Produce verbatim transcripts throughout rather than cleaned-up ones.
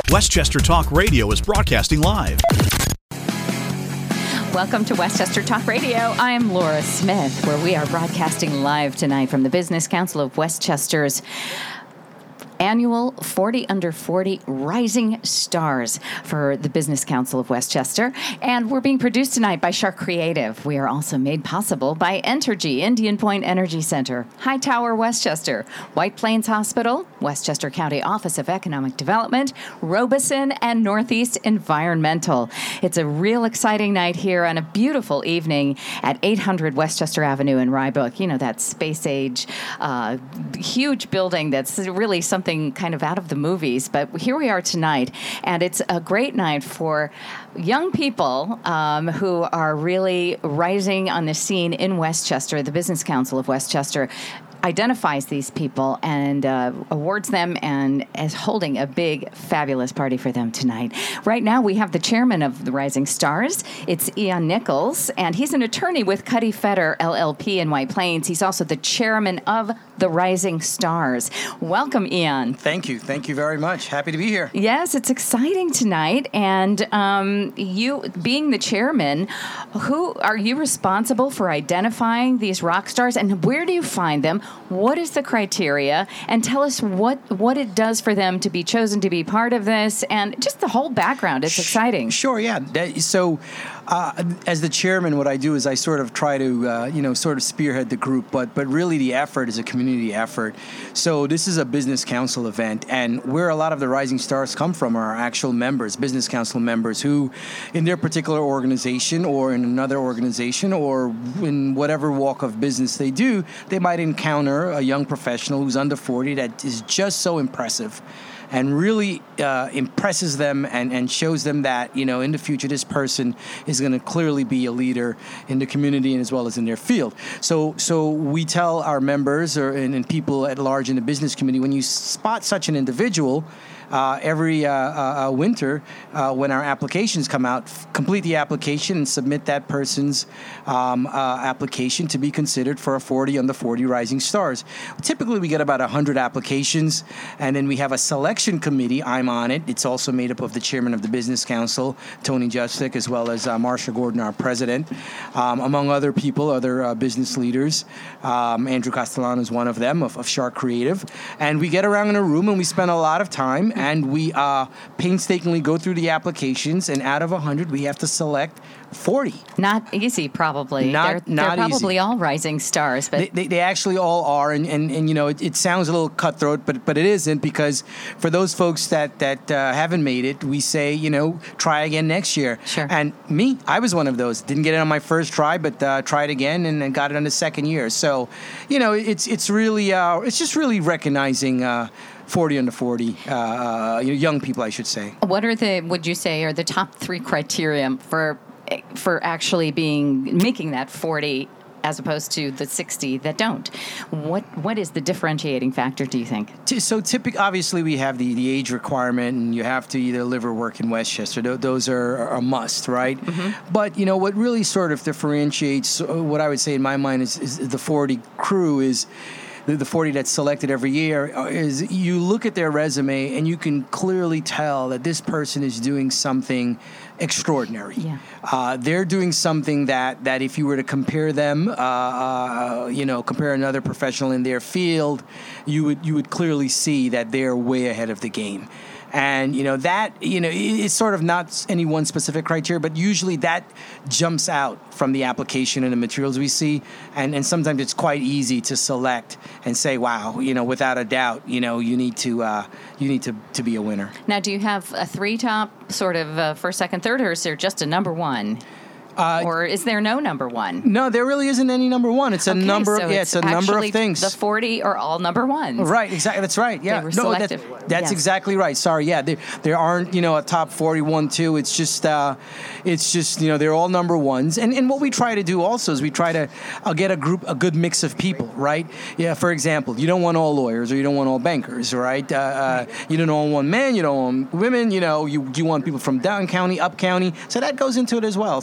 Westchester Talk Radio is broadcasting live. Welcome to Westchester Talk Radio. I'm Laura Smith, where we are broadcasting live tonight from the Business Council of Westchester's annual forty under forty Rising Stars for the Business Council of Westchester. And we're being produced tonight by Shark Creative. We are also made possible by Entergy, Indian Point Energy Center, Hightower Westchester, White Plains Hospital, Westchester County Office of Economic Development, Robeson, and Northeast Environmental. It's a real exciting night here on a beautiful evening at eight hundred Westchester Avenue in Rybrook. You know, that space age, uh, huge building that's really something kind of out of the movies, but here we are tonight, and it's a great night for young people um, who are really rising on the scene in Westchester. The Business Council of Westchester identifies these people and uh, awards them and is holding a big, fabulous party for them tonight. Right now, we have the chairman of the Rising Stars. It's Ian Nichols, and he's an attorney with Cuddy Fetter, L L P in White Plains. He's also the chairman of the Rising Stars. Welcome, Ian. Thank you. Thank you very much. Happy to be here. Yes, it's exciting tonight. And um, you, being the chairman, who are you responsible for identifying these rock stars, and where do you find them? What is the criteria? And tell us what, what it does for them to be chosen to be part of this, and just the whole background. It's exciting. Sure, yeah. That, so uh, as the chairman, what I do is I sort of try to, uh, you know, sort of spearhead the group, but but really the effort is a community effort. So this is a business council event, and where a lot of the Rising Stars come from are actual members, business council members, who in their particular organization or in another organization or in whatever walk of business they do, they might encounter a young professional who's under forty that is just so impressive and really uh, impresses them and, and shows them that, you know, in the future, this person is going to clearly be a leader in the community and as well as in their field. So so we tell our members or and, and people at large in the business community, when you spot such an individual, Uh, every uh, uh, winter, uh, when our applications come out, f- complete the application and submit that person's um, uh, application to be considered for a forty under forty Rising Stars. Typically, we get about one hundred applications, and then we have a selection committee. I'm on it. It's also made up of the chairman of the Business Council, Tony Justick, as well as uh, Marsha Gordon, our president, um, among other people, other uh, business leaders. Um, Andrew Castellano is one of them, of, of Shark Creative. And we get around in a room, and we spend a lot of time, and we uh, painstakingly go through the applications, and out of one hundred, we have to select forty. Not easy, probably. Not, they're, not they're probably easy. all rising stars. But They, they, they actually all are, and, and, and you know, it, it sounds a little cutthroat, but but it isn't, because for those folks that, that uh, haven't made it, we say, you know, try again next year. Sure. And me, I was one of those. Didn't get it on my first try, but uh, tried again and, and got it on the second year. So, you know, it's it's really, uh, it's just really recognizing uh, forty under forty, uh, young people, I should say. What are the, would you say, are the top three criteria for for actually being making that forty as opposed to the sixty that don't? What what is the differentiating factor, do you think? So typically, obviously, we have the, the age requirement, and you have to either live or work in Westchester. Those are a must, right? Mm-hmm. But, you know, what really sort of differentiates, what I would say in my mind is, is the forty crew is, the forty that's selected every year, is you look at their resume and you can clearly tell that this person is doing something extraordinary. Yeah. Uh, they're doing something that, that if you were to compare them, uh, uh, you know, compare another professional in their field, you would you would clearly see that they're way ahead of the game. And, you know, that, you know, it's sort of not any one specific criteria, but usually that jumps out from the application and the materials we see. And, and sometimes it's quite easy to select and say, wow, you know, without a doubt, you know, you need to uh, you need to, to be a winner. Now, do you have a three top sort of uh, first, second, third, or is there just a number one? Uh, or is there no number one? No, there really isn't any number one. It's a okay, number. So Of, yeah, it's, it's a number of things. The forty are all number ones. Right. Exactly. That's right. Yeah. They were no, selected. that's, that's yes. exactly right. Sorry. Yeah. There, there aren't, you know, a top forty-one, two. It's just, uh, it's just, you know, they're all number ones. And and what we try to do also is we try to uh, get a group, a good mix of people, right? Yeah. For example, you don't want all lawyers or you don't want all bankers, right? Uh, uh, you don't want one man, you don't want women. You know, you you want people from down county, up county. So that goes into it as well. So there's a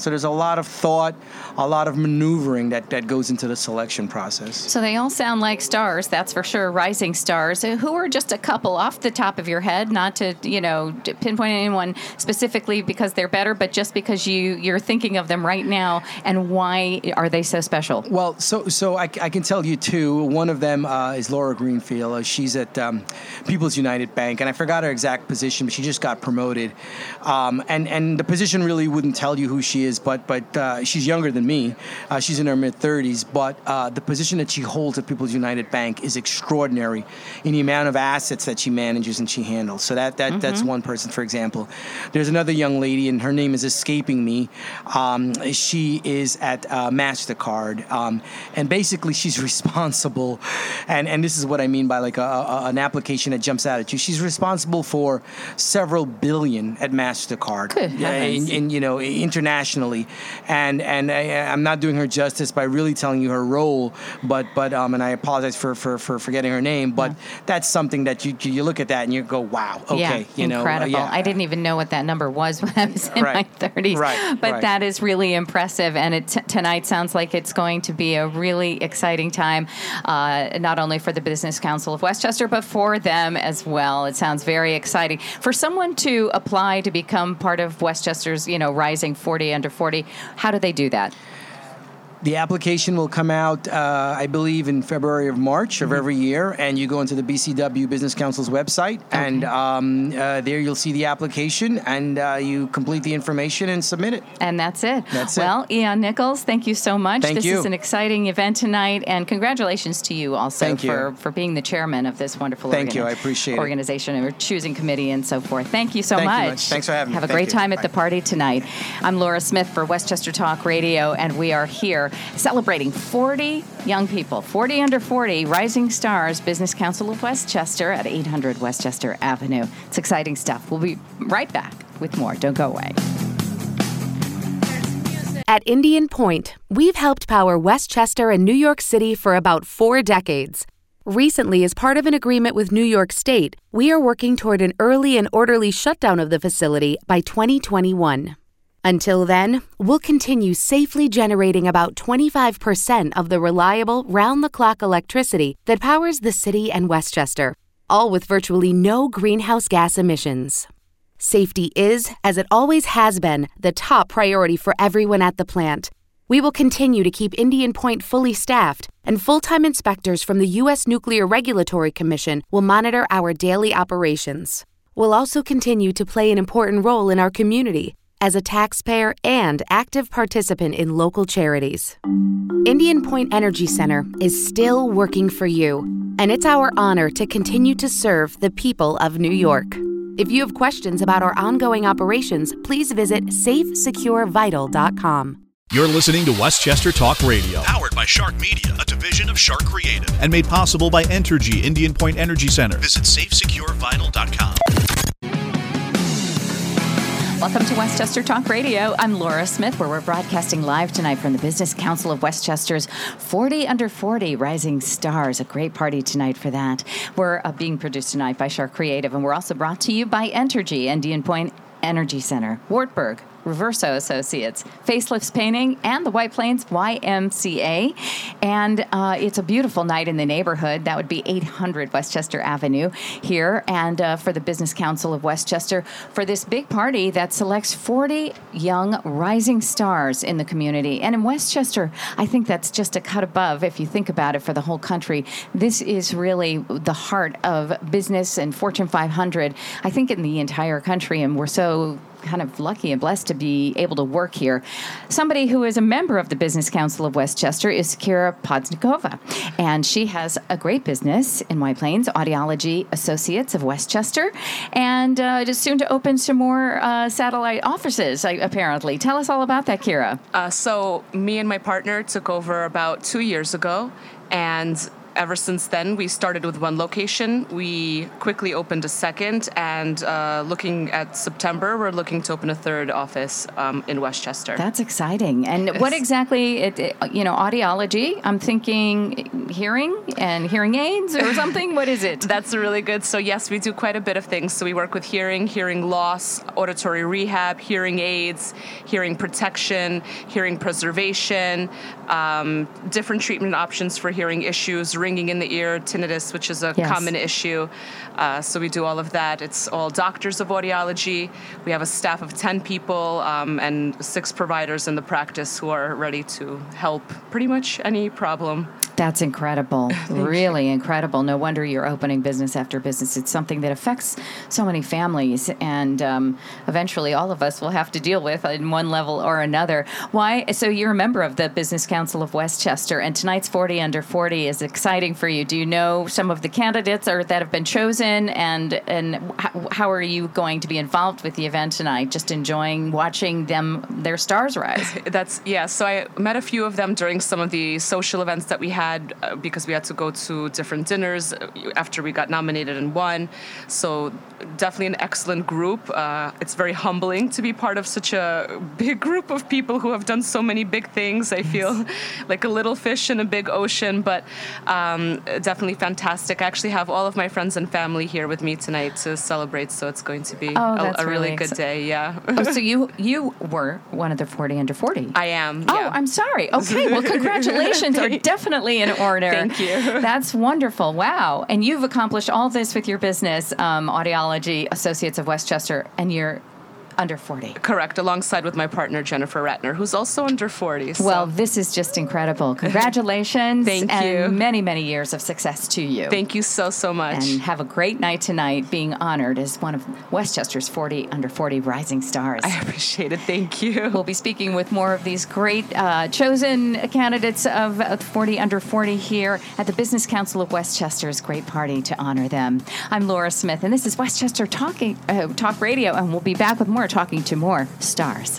lot of thought, a lot of maneuvering that, that goes into the selection process. So they all sound like stars, that's for sure, rising stars. Uh, Who are just a couple off the top of your head, not to, you know, to pinpoint anyone specifically because they're better, but just because you, you're thinking of them right now, and why are they so special? Well, so so I, I can tell you two. One of them uh, is Laura Greenfield. Uh, she's at um, People's United Bank, and I forgot her exact position, but she just got promoted. Um, and and the position really wouldn't tell you who she is, but but uh, she's younger than me. Uh, she's in her mid thirties, but uh, the position that she holds at People's United Bank is extraordinary in the amount of assets that she manages and she handles. So that that mm-hmm. that's one person, for example. There's another young lady, and her name is escaping me. Um, she is at uh, MasterCard, um, and basically she's responsible, and, and this is what I mean by like a, a, an application that jumps out at you. She's responsible for several billion at MasterCard, Good in, in, you know, internationally, and and I, I'm not doing her justice by really telling you her role, but but um, and I apologize for, for, for forgetting her name, but yeah. that's something that you you look at that and you go, wow, okay, yeah, you know, incredible. Uh, yeah. I didn't even know what that number was when I was in right. my thirties, right. but right. that is really impressive, and it t- tonight sounds like it's going to be a really exciting time, uh, not only for the Business Council of Westchester, but for them as well. It sounds very exciting. For someone to apply to become part of Westchester's, you know, Rising forty under forty, how do they do that? The application will come out, uh, I believe, in February or March of mm-hmm. every year, and you go into the B C W Business Council's website, okay. and um, uh, there you'll see the application, and uh, you complete the information and submit it. And that's it. That's well, it. Eon Nichols, thank you so much. Thank this you. is an exciting event tonight, and congratulations to you also thank for, you. for being the chairman of this wonderful thank organi- you. I appreciate organization it. and choosing committee and so forth. Thank you so thank much. You much. Thanks for having Have me. a Thank great you. time at Bye. the party tonight. I'm Laura Smith for Westchester Talk Radio, and we are here celebrating forty young people, forty under forty, Rising Stars, Business Council of Westchester at eight hundred Westchester Avenue. It's exciting stuff. We'll be right back with more. Don't go away. At Indian Point, we've helped power Westchester and New York City for about four decades. Recently, as part of an agreement with New York State, we are working toward an early and orderly shutdown of the facility by twenty twenty-one. Until then, we'll continue safely generating about twenty-five percent of the reliable, round-the-clock electricity that powers the city and Westchester, all with virtually no greenhouse gas emissions. Safety is, as it always has been, the top priority for everyone at the plant. We will continue to keep Indian Point fully staffed, and full-time inspectors from the U S Nuclear Regulatory Commission will monitor our daily operations. We'll also continue to play an important role in our community as a taxpayer and active participant in local charities. Indian Point Energy Center is still working for you, and it's our honor to continue to serve the people of New York. If you have questions about our ongoing operations, please visit safe secure vital dot com. You're listening to Westchester Talk Radio, powered by Shark Media, a division of Shark Creative, and made possible by Entergy Indian Point Energy Center. Visit safe secure vital dot com. Welcome to Westchester Talk Radio. I'm Laura Smith, where we're broadcasting live tonight from the Business Council of Westchester's forty under forty Rising Stars. A great party tonight for that. We're uh, being produced tonight by Shark Creative, and we're also brought to you by Entergy, Indian Point Energy Center, Wartburg, Reverso Associates, Facelifts Painting, and the White Plains Y M C A. And uh, it's a beautiful night in the neighborhood. That would be eight hundred Westchester Avenue here. And uh, for the Business Council of Westchester, for this big party that selects forty young rising stars in the community. And in Westchester, I think that's just a cut above, if you think about it, for the whole country. This is really the heart of business and Fortune five hundred, I think, in the entire country. And we're so kind of lucky and blessed to be able to work here. Somebody who is a member of the Business Council of Westchester is Kira Podznikova, and she has a great business in White Plains, Audiology Associates of Westchester, and uh, is soon to open some more uh, satellite offices, apparently. Tell us all about that, Kira. Uh, so me and my partner took over about two years ago, and ever since then, we started with one location. We quickly opened a second, and uh, looking at September, we're looking to open a third office um, in Westchester. That's exciting. And yes. What exactly, it, it, you know, audiology, I'm thinking hearing and hearing aids or something? What is it? That's really good. So yes, we do quite a bit of things. So we work with hearing, hearing loss, auditory rehab, hearing aids, hearing protection, hearing preservation, um, different treatment options for hearing issues, ringing in the ear, tinnitus, which is a yes. common issue. Uh, so we do all of that. It's all doctors of audiology. We have a staff of ten people um, and six providers in the practice who are ready to help pretty much any problem. That's incredible. Really incredible. No wonder you're opening business after business. It's something that affects so many families, and um, eventually all of us will have to deal with in one level or another. Why? So you're a member of the Business Council of Westchester, and tonight's forty under forty is exciting for you. Do you know some of the candidates or that have been chosen, and and how, how are you going to be involved with the event tonight? Just enjoying watching them, their stars rise. That's yeah. So I met a few of them during some of the social events that we had. Uh, because we had to go to different dinners after we got nominated and won. So definitely an excellent group. Uh, it's very humbling to be part of such a big group of people who have done so many big things. I feel like a little fish in a big ocean, but um, definitely fantastic. I actually have all of my friends and family here with me tonight to celebrate, so it's going to be oh, a, a really, really good exci- day. Yeah. oh, so you you were one of the forty under forty? I am. Oh, yeah. I'm sorry. Okay, well, congratulations are definitely in order. Thank you. That's wonderful. Wow. And you've accomplished all this with your business, um, Audiology Associates of Westchester, and you're under forty. Correct, alongside with my partner, Jennifer Ratner, who's also under forty. So. Well, this is just incredible. Congratulations. Thank and you. And many, many years of success to you. Thank you so, so much. And have a great night tonight being honored as one of Westchester's forty under forty rising stars. I appreciate it. Thank you. We'll be speaking with more of these great uh, chosen candidates of forty under forty here at the Business Council of Westchester's great party to honor them. I'm Laura Smith, and this is Westchester Talking, uh, Talk Radio, and we'll be back with more talking to more stars.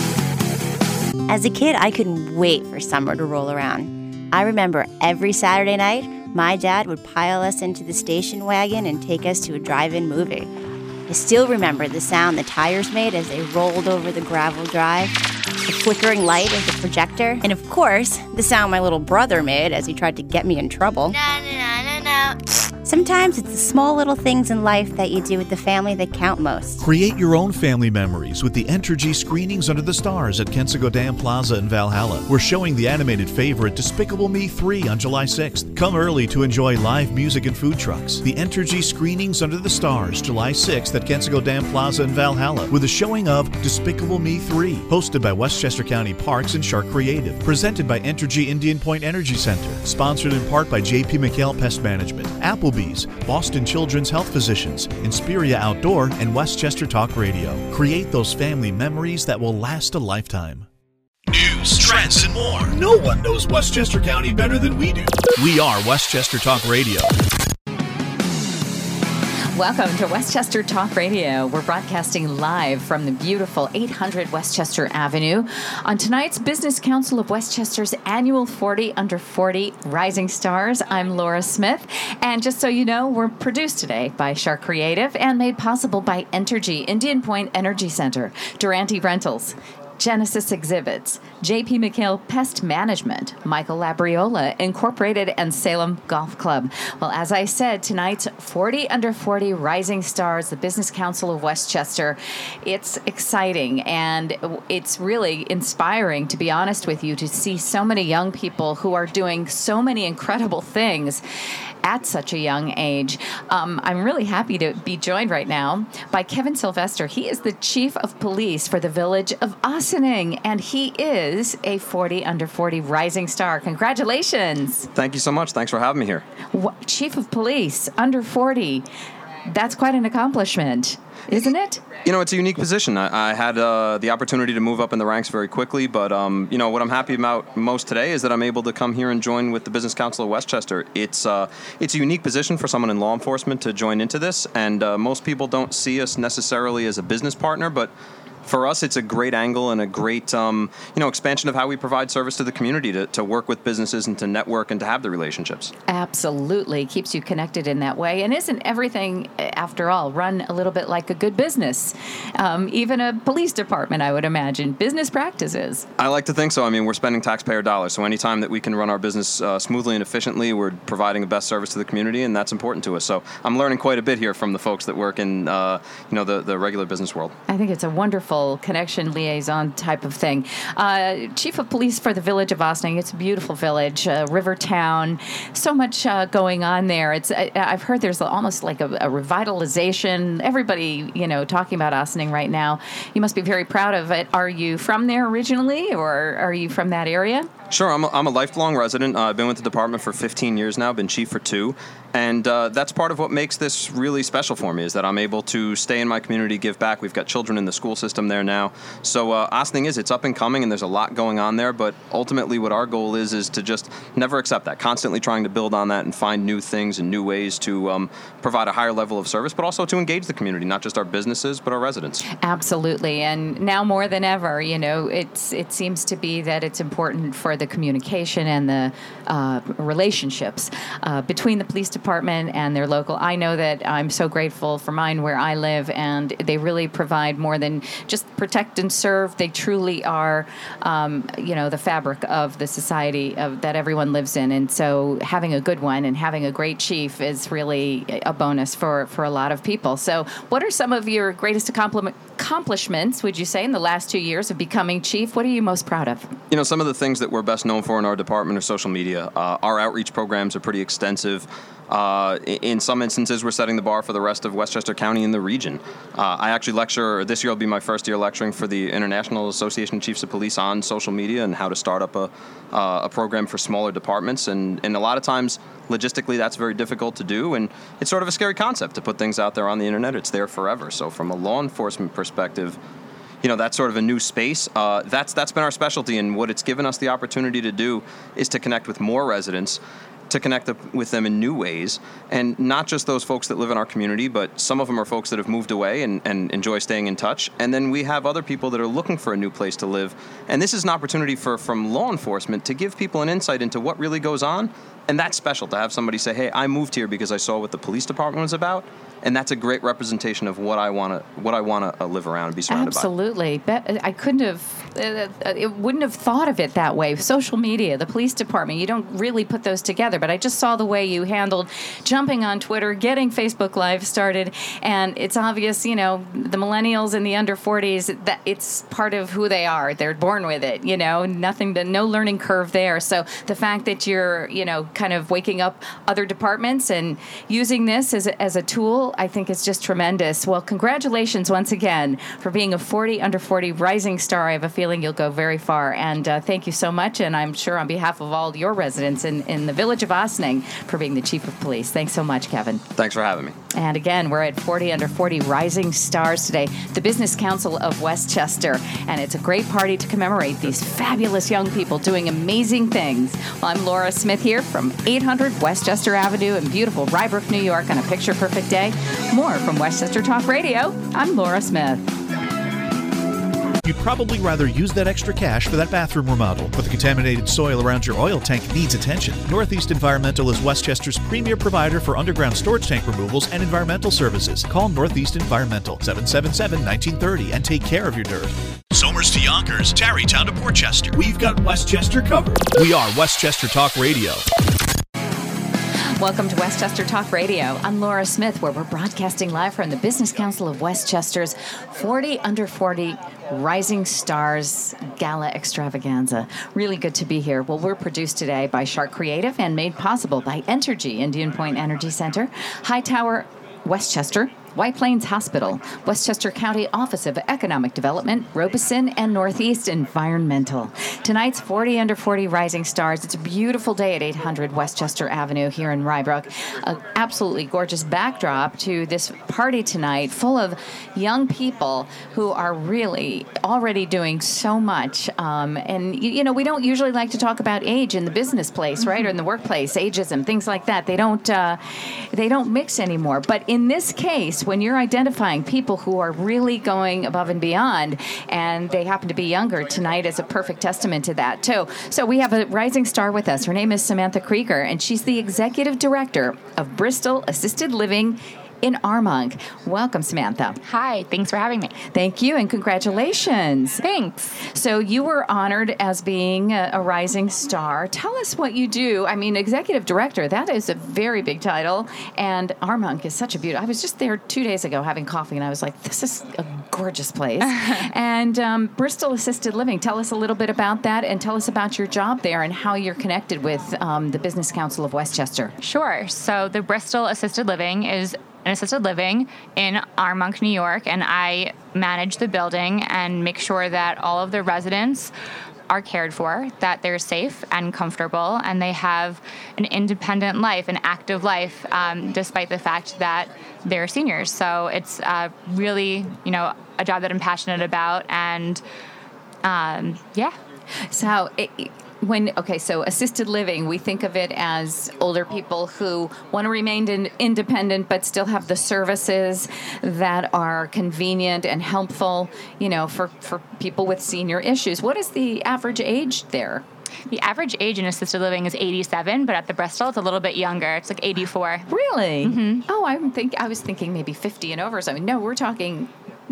As a kid, I couldn't wait for summer to roll around. I remember every Saturday night, my dad would pile us into the station wagon and take us to a drive-in movie. I still remember the sound the tires made as they rolled over the gravel drive, the flickering light of the projector, and of course, the sound my little brother made as he tried to get me in trouble. No, no, no, no, no. Sometimes it's the small little things in life that you do with the family that count most. Create your own family memories with the Entergy Screenings Under the Stars at Kensico Dam Plaza in Valhalla. We're showing the animated favorite Despicable Me three on July sixth. Come early to enjoy live music and food trucks. The Entergy Screenings Under the Stars, July sixth at Kensico Dam Plaza in Valhalla, with a showing of Despicable Me three, hosted by Westchester County Parks and Shark Creative, presented by Entergy Indian Point Energy Center, sponsored in part by J P McHale Pest Management, Applebee's, Boston Children's Health Physicians, Inspiria Outdoor, and Westchester Talk Radio. Create those family memories that will last a lifetime. News, trends, and more. No one knows Westchester County better than we do. We are Westchester Talk Radio. Welcome to Westchester Talk Radio. We're broadcasting live from the beautiful eight hundred Westchester Avenue on tonight's Business Council of Westchester's annual forty under forty Rising Stars. I'm Laura Smith, and just so you know, we're produced today by Shark Creative and made possible by Entergy, Indian Point Energy Center, Durante Rentals, Genesis Exhibits, J P McHale Pest Management, Michael Labriola Incorporated, and Salem Golf Club. Well, as I said, tonight's forty under forty Rising Stars, the Business Council of Westchester. It's exciting, and it's really inspiring, to be honest with you, to see so many young people who are doing so many incredible things at such a young age. Um, I'm really happy to be joined right now by Kevin Sylvester. He is the Chief of Police for the Village of Ossining, and he is a forty under forty Rising Star. Congratulations. Thank you so much. Thanks for having me here. What, Chief of Police, under forty. That's quite an accomplishment, isn't it? You know, it's a unique position. I, I had uh, the opportunity to move up in the ranks very quickly, but, um, you know, what I'm happy about most today is that I'm able to come here and join with the Business Council of Westchester. It's uh, it's a unique position for someone in law enforcement to join into this, and uh, most people don't see us necessarily as a business partner, but for us, it's a great angle and a great, um, you know, expansion of how we provide service to the community to, to work with businesses and to network and to have the relationships. Absolutely. Keeps you connected in that way. And isn't everything, after all, run a little bit like a good business? Um, even a police department, I would imagine. Business practices. I like to think so. I mean, we're spending taxpayer dollars, so anytime that we can run our business uh, smoothly and efficiently, we're providing the best service to the community, and that's important to us. So I'm learning quite a bit here from the folks that work in, uh, you know, the, the regular business world. I think it's a wonderful connection liaison type of thing. Uh, Chief of Police for the Village of Ossining. It's a beautiful village, uh, river town. So much uh, going on there. It's I, I've heard there's almost like a, a revitalization. Everybody, you know, talking about Ossining right now. You must be very proud of it. Are you from there originally, or are you from that area? Sure, I'm a, I'm a lifelong resident. Uh, I've been with the department for fifteen years now, been chief for two. And uh, that's part of what makes this really special for me, is that I'm able to stay in my community, give back. We've got children in the school system there now. So uh, Ossining is, it's up and coming, and there's a lot going on there. But ultimately what our goal is, is to just never accept that, constantly trying to build on that and find new things and new ways to um, provide a higher level of service, but also to engage the community, not just our businesses, but our residents. Absolutely. And now more than ever, you know, it's it seems to be that it's important for the communication and the uh, relationships uh, between the police department and their local. I know that I'm so grateful for mine where I live, and they really provide more than just protect and serve. They truly are, um, you know, the fabric of the society of, that everyone lives in. And so having a good one and having a great chief is really a bonus for, for a lot of people. So what are some of your greatest accomplishments, would you say, in the last two years of becoming chief? What are you most proud of? You know, some of the things that we're best known for in our department are social media. Uh, our outreach programs are pretty extensive. Uh, in some instances, we're setting the bar for the rest of Westchester County and the region. Uh, I actually lecture, this year will be my first year lecturing for the International Association of Chiefs of Police on social media and how to start up a, uh, a program for smaller departments. And, and a lot of times, logistically, that's very difficult to do. And it's sort of a scary concept to put things out there on the internet. It's there forever. So from a law enforcement perspective, you know, that's sort of a new space. Uh, that's that's been our specialty, and what it's given us the opportunity to do is to connect with more residents, to connect with them in new ways, and not just those folks that live in our community, but some of them are folks that have moved away and, and enjoy staying in touch. And then we have other people that are looking for a new place to live. And this is an opportunity for from law enforcement to give people an insight into what really goes on. And that's special to have somebody say, hey, I moved here because I saw what the police department was about. And that's a great representation of what I want to what I want to live around and be surrounded Absolutely. by. Absolutely. I couldn't have, uh, it wouldn't have thought of it that way. Social media, the police department, you don't really put those together. But I just saw the way you handled jumping on Twitter, getting Facebook Live started. And it's obvious, you know, the millennials and the under forties, that it's part of who they are. They're born with it, you know, nothing, to, no learning curve there. So the fact that you're, you know, kind of waking up other departments and using this as a, as a tool, I think it's just tremendous. Well, congratulations once again for being a forty under forty rising star. I have a feeling you'll go very far. And uh, thank you so much. And I'm sure on behalf of all your residents in, in the village of Ossining for being the chief of police. Thanks so much, Kevin. Thanks for having me. And again, we're at forty under forty rising stars today, the Business Council of Westchester. And it's a great party to commemorate these fabulous young people doing amazing things. Well, I'm Laura Smith here from eight hundred Westchester Avenue in beautiful Rybrook, New York on a picture-perfect day. More from Westchester Talk Radio. I'm Laura Smith. You'd probably rather use that extra cash for that bathroom remodel, but the contaminated soil around your oil tank needs attention. Northeast Environmental is Westchester's premier provider for underground storage tank removals and environmental services. Call Northeast Environmental, seven seven seven, one nine three zero, and take care of your dirt. Somers to Yonkers, Tarrytown to Portchester. We've got Westchester covered. We are Westchester Talk Radio. Welcome to Westchester Talk Radio. I'm Laura Smith, where we're broadcasting live from the Business Council of Westchester's forty under forty Rising Stars Gala Extravaganza. Really good to be here. Well, we're produced today by Shark Creative and made possible by Entergy, Indian Point Energy Center, Hightower, Westchester, White Plains Hospital, Westchester County Office of Economic Development, Robeson, and Northeast Environmental. Tonight's forty under forty Rising Stars. It's a beautiful day at eight hundred Westchester Avenue here in Rybrook. An absolutely gorgeous backdrop to this party tonight, full of young people who are really already doing so much. Um, and, you, you know, we don't usually like to talk about age in the business place, right, or in the workplace, ageism, things like that. They don't, uh, they don't mix anymore. But in this case, place when you're identifying people who are really going above and beyond, and they happen to be younger. Tonight is a perfect testament to that, too. So we have a rising star with us. Her name is Samantha Krieger, and she's the executive director of Bristol Assisted Living in Armonk. Welcome, Samantha. Hi, thanks for having me. Thank you, and congratulations. Thanks. So you were honored as being a, a rising star. Tell us what you do. I mean, executive director, that is a very big title, and Armonk is such a beauty. I was just there two days ago having coffee, and I was like, this is a gorgeous place. and um, Bristol Assisted Living, tell us a little bit about that, and tell us about your job there and how you're connected with um, the Business Council of Westchester. Sure. So the Bristol Assisted Living is an assisted living in Armonk, New York, and I manage the building and make sure that all of the residents are cared for, that they're safe and comfortable, and they have an independent life, an active life, um, despite the fact that they're seniors. So it's uh, really, you know, a job that I'm passionate about, and um, yeah. So it, when okay, so assisted living, we think of it as older people who want to remain in, independent, but still have the services that are convenient and helpful, you know, for, for people with senior issues. What is the average age there? The average age in assisted living is eighty-seven, but at the Bristol, it's a little bit younger. It's like eighty-four. Really? Mm-hmm. Oh, I think I was thinking maybe fifty and over. So no, we're talking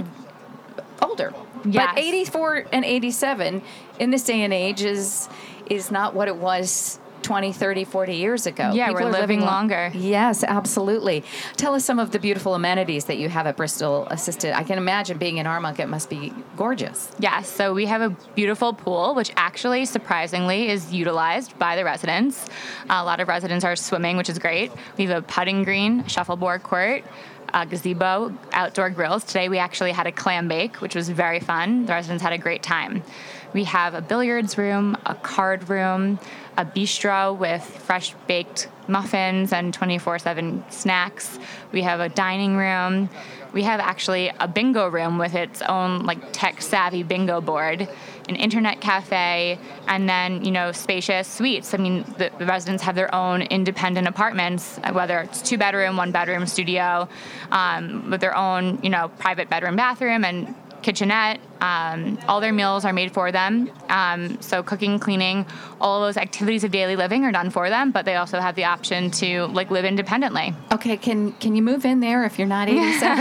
older. Yes. But eighty-four and eighty-seven in this day and age is is not what it was twenty, thirty, forty years ago. Yeah, People we're are living, living longer. longer. Yes, absolutely. Tell us some of the beautiful amenities that you have at Bristol Assisted. I can imagine being in Armonk, it must be gorgeous. Yes, so we have a beautiful pool, which actually, surprisingly, is utilized by the residents. A lot of residents are swimming, which is great. We have a putting green, shuffleboard court, a gazebo, outdoor grills. Today we actually had a clam bake, which was very fun. The residents had a great time. We have a billiards room, a card room, a bistro with fresh baked muffins and twenty-four seven snacks. We have a dining room. We have actually a bingo room with its own like tech-savvy bingo board, an internet cafe, and then, you know, spacious suites. I mean, the, the residents have their own independent apartments, whether it's two-bedroom, one-bedroom studio, um, with their own, you know, private bedroom, bathroom, and kitchenette. Um, all their meals are made for them. Um, so cooking, cleaning, all of those activities of daily living are done for them, but they also have the option to like live independently. Okay, can can you move in there if you're not eighty-seven?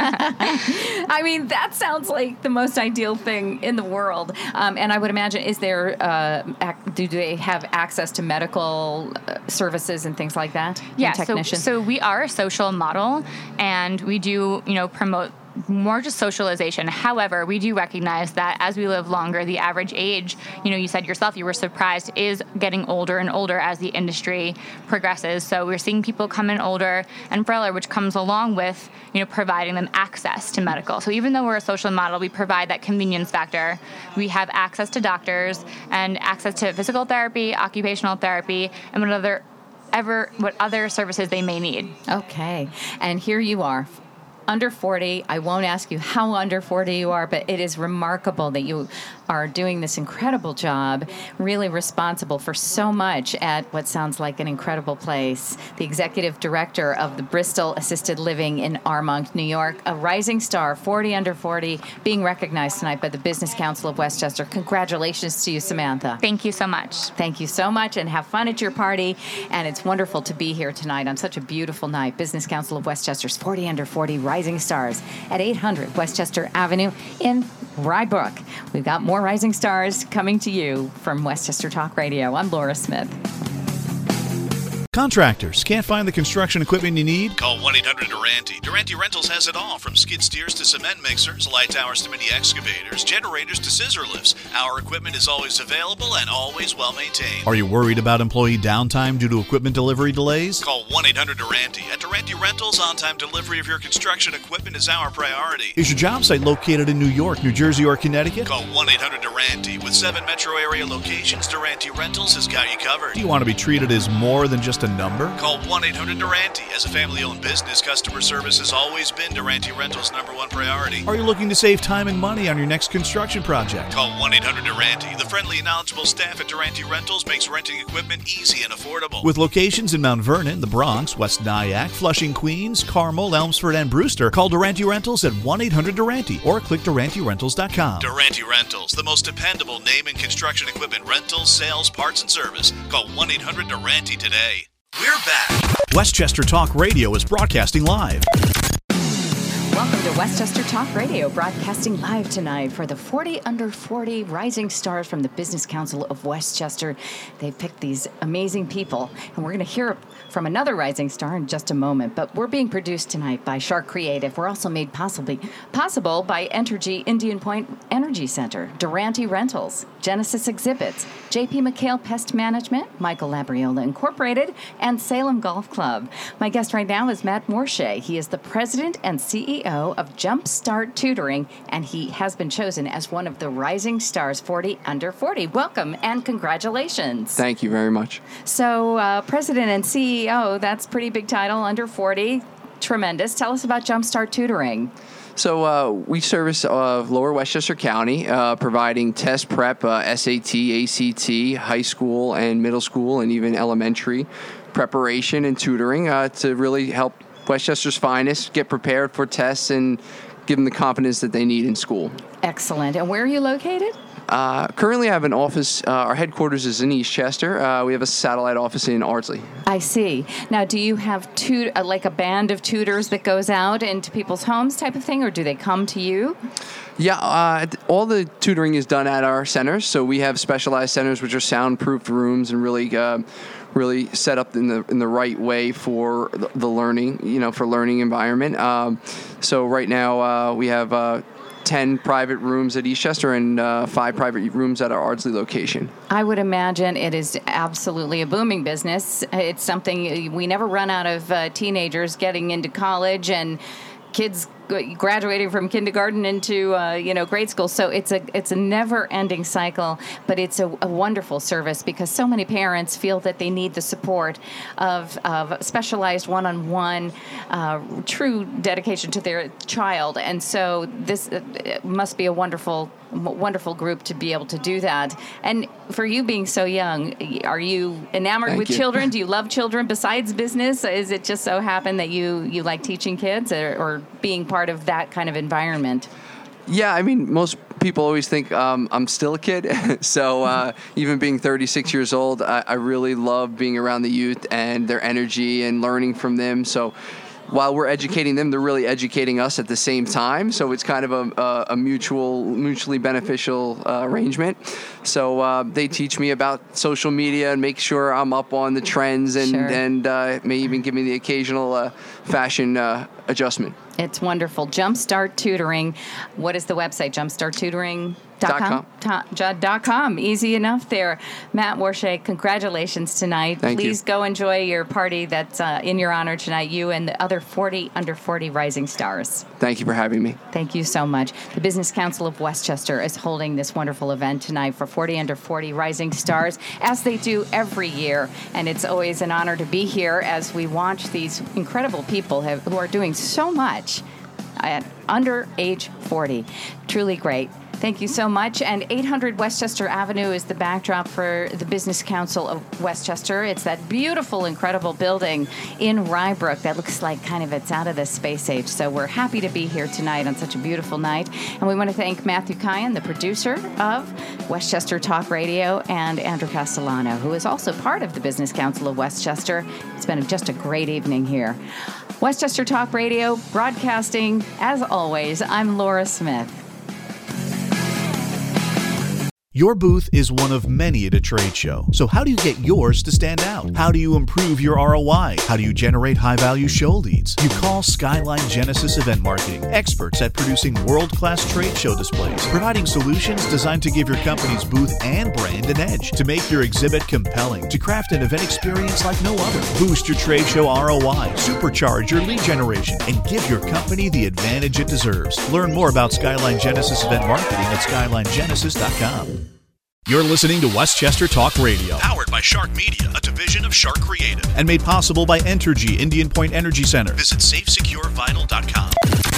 I mean, that sounds like the most ideal thing in the world. Um, and I would imagine, is there, uh, ac- do they have access to medical uh, services and things like that? Yeah, and technicians? so, so we are a social model, and we do, you know, promote more just socialization. However, we do recognize that as we live longer, the average age, you know, you said yourself, you were surprised, is getting older and older as the industry progresses. So we're seeing people come in older and frailer, which comes along with, you know, providing them access to medical. So even though we're a social model, we provide that convenience factor. We have access to doctors and access to physical therapy, occupational therapy, and what other ever what other services they may need. Okay. And here you are, under forty. I won't ask you how under forty you are, but it is remarkable that you are doing this incredible job, really responsible for so much at what sounds like an incredible place. The executive director of the Bristol Assisted Living in Armonk, New York, a rising star, forty under forty, being recognized tonight by the Business Council of Westchester. Congratulations to you, Samantha. Thank you so much. Thank you so much, and have fun at your party. And it's wonderful to be here tonight on such a beautiful night. Business Council of Westchester's forty under forty Rising Stars at eight hundred Westchester Avenue in Rye Brook. We've got more Rising Stars coming to you from Westchester Talk Radio. I'm Laura Smith. Contractors, can't find the construction equipment you need? Call one eight hundred Durante. Durante Rentals has it all, from skid steers to cement mixers, light towers to mini excavators, generators to scissor lifts. Our equipment is always available and always well maintained. Are you worried about employee downtime due to equipment delivery delays? Call one eight hundred Durante. At Durante Rentals, on-time delivery of your construction equipment is our priority. Is your job site located in New York, New Jersey, or Connecticut? Call one eight hundred Durante. With seven metro area locations, Durante Rentals has got you covered. Do you want to be treated as more than just a a number? Call one eight hundred Durante. As a family-owned business, customer service has always been Durante Rentals' number one priority. Are you looking to save time and money on your next construction project? Call one eight hundred Durante. The friendly and knowledgeable staff at Durante Rentals makes renting equipment easy and affordable. With locations in Mount Vernon, the Bronx, West Nyack, Flushing, Queens, Carmel, Elmsford, and Brewster, call Durante Rentals at one eight hundred Durante or click Durante Rentals dot com. Durante Rentals, the most dependable name in construction equipment rentals, sales, parts, and service. Call one eight hundred Durante today. We're back. Westchester Talk Radio is broadcasting live. Welcome to Westchester Talk Radio, broadcasting live tonight for the forty under forty Rising Stars from the Business Council of Westchester. They've picked these amazing people, and we're going to hear from another Rising Star in just a moment. But we're being produced tonight by Shark Creative. We're also made possibly possible by Entergy Indian Point Energy Center, Durante Rentals, Genesis Exhibits, J P McHale Pest Management, Michael Labriola Incorporated, and Salem Golf Club. My guest right now is Matt Morshay. He is the president and C E O of Jumpstart Tutoring, and he has been chosen as one of the Rising Stars forty under forty. Welcome and congratulations. Thank you very much. So, uh, president and C E O, that's a pretty big title, under forty. Tremendous. Tell us about Jumpstart Tutoring. So uh, we service uh, Lower Westchester County, uh, providing test prep, uh, S A T, A C T, high school and middle school, and even elementary preparation and tutoring uh, to really help Westchester's finest get prepared for tests and give them the confidence that they need in school. Excellent. And where are you located? Uh, currently, I have an office. Uh, our headquarters is in Eastchester. Uh, we have a satellite office in Ardsley. I see. Now, do you have tut- uh, like a band of tutors that goes out into people's homes type of thing, or do they come to you? Yeah, uh, all the tutoring is done at our centers. So we have specialized centers, which are soundproofed rooms and really, uh, really set up in the in the right way for the, the learning, you know, for learning environment. Um, so right now uh, we have uh, ten private rooms at Eastchester and uh, five private rooms at our Ardsley location. I would imagine it is absolutely a booming business. It's something we never run out of uh, teenagers getting into college and kids graduating from kindergarten into uh, you know grade school. So it's a it's a never-ending cycle, but it's a, a wonderful service because so many parents feel that they need the support of, of specialized one-on-one, uh, true dedication to their child, and so this uh, must be a wonderful wonderful group to be able to do that. And for you being so young, are you enamored Thank with you. children? Do you love children besides business? Is it just so happen that you you like teaching kids or, or being part part of that kind of environment? Yeah, I mean, most people always think um, I'm still a kid. so uh, even being thirty-six years old, I, I really love being around the youth and their energy and learning from them. So while we're educating them, they're really educating us at the same time. So it's kind of a, a, a mutual, mutually beneficial uh, arrangement. So uh, they teach me about social media and make sure I'm up on the trends and, Sure. and uh, may even give me the occasional uh, fashion uh, adjustment. It's wonderful. Jumpstart Tutoring. What is the website? jumpstart tutoring dot com? Dot, dot com. Easy enough there. Matt Morshay, congratulations tonight. Thank you. Please go enjoy your party that's uh, in your honor tonight, you and the other forty under forty Rising Stars. Thank you for having me. Thank you so much. The Business Council of Westchester is holding this wonderful event tonight for forty under forty Rising Stars, as they do every year. And it's always an honor to be here as we watch these incredible people have, who are doing so much at under age forty. Truly great. Thank you so much. And eight hundred Westchester Avenue is the backdrop for the Business Council of Westchester. It's that beautiful, incredible building in Rybrook that looks like kind of it's out of the space age. So we're happy to be here tonight on such a beautiful night. And we want to thank Matthew Kyan, the producer of Westchester Talk Radio, and Andrew Castellano, who is also part of the Business Council of Westchester. It's been just a great evening here. Westchester Talk Radio, broadcasting, as always, I'm Laura Smith. Your booth is one of many at a trade show. So how do you get yours to stand out? How do you improve your R O I? How do you generate high-value show leads? You call Skyline Genesis Event Marketing, experts at producing world-class trade show displays, providing solutions designed to give your company's booth and brand an edge, to make your exhibit compelling, to craft an event experience like no other. Boost your trade show R O I, supercharge your lead generation, and give your company the advantage it deserves. Learn more about Skyline Genesis Event Marketing at skyline genesis dot com. You're listening to Westchester Talk Radio, powered by Shark Media, a division of Shark Creative, and made possible by Entergy Indian Point Energy Center. Visit safe secure vinyl dot com.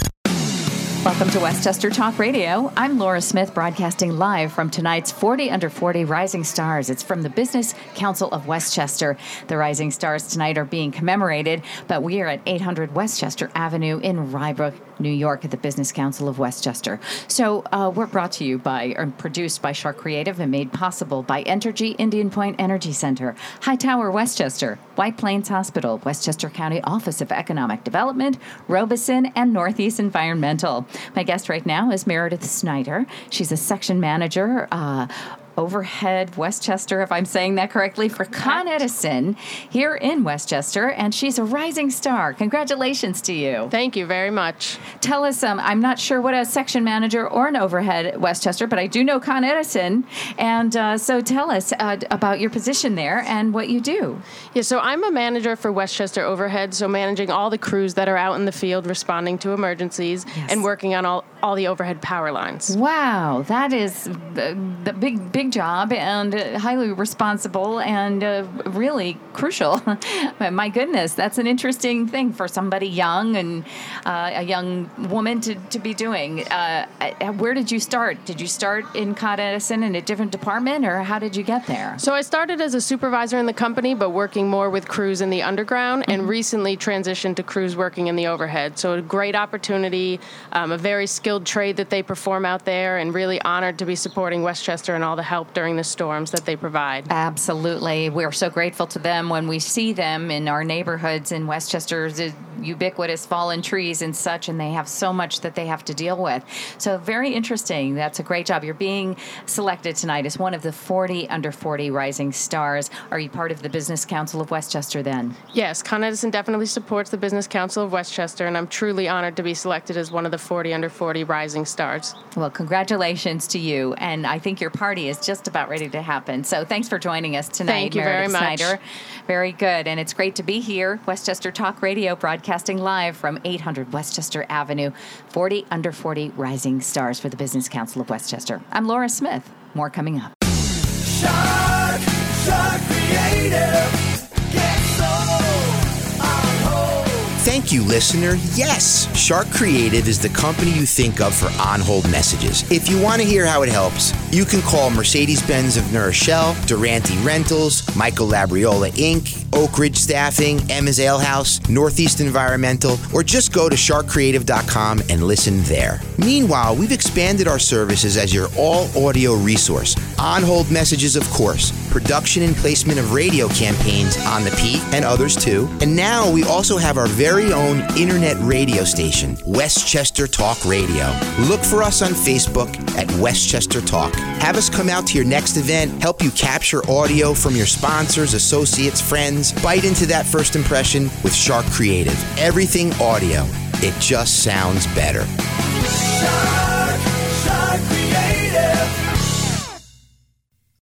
Welcome to Westchester Talk Radio. I'm Laura Smith, broadcasting live from tonight's forty under forty Rising Stars. It's from the Business Council of Westchester. The Rising Stars tonight are being commemorated, but we are at eight hundred Westchester Avenue in Rye Brook, New York, at the Business Council of Westchester. So uh, we're brought to you by, or produced by Shark Creative and made possible by Entergy Indian Point Energy Center, Hightower Westchester, White Plains Hospital, Westchester County Office of Economic Development, Robeson, and Northeast Environmental. My guest right now is Meredith Snyder. She's a section manager, uh, Overhead Westchester, if I'm saying that correctly, for Con Edison here in Westchester, and she's a rising star. Congratulations to you. Thank you very much. Tell us, um, I'm not sure what a section manager or an Overhead Westchester, but I do know Con Edison, and uh, so tell us uh, about your position there and what you do. Yeah, so I'm a manager for Westchester Overhead, so managing all the crews that are out in the field responding to emergencies Yes. and working on all, all the overhead power lines. Wow, that is the, the big, big job and uh, highly responsible and uh, really crucial. My goodness, that's an interesting thing for somebody young and uh, a young woman to, to be doing. Uh, where did you start? Did you start in Con Edison in a different department, or how did you get there? So I started as a supervisor in the company, but working more with crews in the underground, mm-hmm. and recently transitioned to crews working in the overhead. So a great opportunity, um, a very skilled trade that they perform out there, and really honored to be supporting Westchester and all the help during the storms that they provide. Absolutely. We're so grateful to them when we see them in our neighborhoods in Westchester's ubiquitous fallen trees and such, and they have so much that they have to deal with. So very interesting. That's a great job. You're being selected tonight as one of the forty under forty Rising Stars. Are you part of the Business Council of Westchester then? Yes, Con Edison definitely supports the Business Council of Westchester, and I'm truly honored to be selected as one of the forty under forty Rising Stars. Well, congratulations to you, and I think your party is just about ready to happen. So thanks for joining us tonight, Thank you Meredith very much. Snyder. Very good, and it's great to be here, Westchester Talk Radio, broadcasting live from eight hundred Westchester Avenue, forty under forty Rising Stars for the Business Council of Westchester. I'm Laura Smith. More coming up. Shark, Shark Creative, get so on hold. Thank you, listener. Yes, Shark Creative is the company you think of for on-hold messages. If you want to hear how it helps, you can call Mercedes-Benz of New Rochelle, Durante Rentals, Michael Labriola Incorporated, Oak Ridge Staffing, Emma's Ale House, Northeast Environmental, or just go to shark creative dot com and listen there. Meanwhile, we've expanded our services as your all-audio resource. On-hold messages, of course, production and placement of radio campaigns on the Peak and others too. And now we also have our very own internet radio station, Westchester Talk Radio. Look for us on Facebook at Westchester Talk. Have us come out to your next event, help you capture audio from your sponsors, associates, friends. Bite into that first impression with Shark Creative. Everything audio. It just sounds better.